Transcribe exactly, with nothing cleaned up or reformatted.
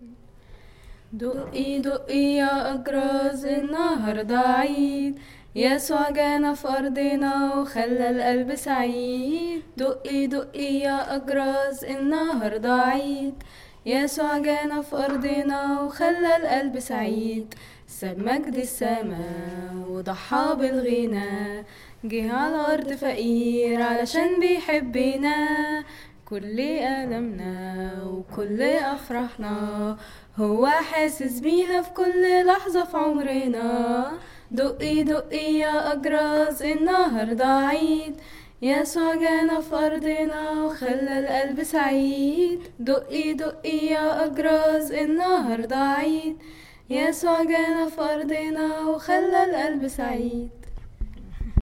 دقي دقي يا أجراز النهاردة عيد، يسوع جانا في أرضنا وخلى القلب سعيد. دقي دقي يا أجراز النهاردة عيد، يسوع جانا في أرضنا وخلى القلب سعيد. ساب مجد السماء وضحى بالغنى، جه على الأرض فقير علشان بيحبنا. كل ألمنا وكل أفرحنا هو حاسس بينا في كل لحظة في عمرنا. دقي دقي يا أجراز النهاردة عيد، يسوع جانا في أرضنا وخلى القلب سعيد. دقي دقي يا أجراز النهاردة عيد، يسوع جانا في أرضنا وخلى القلب سعيد.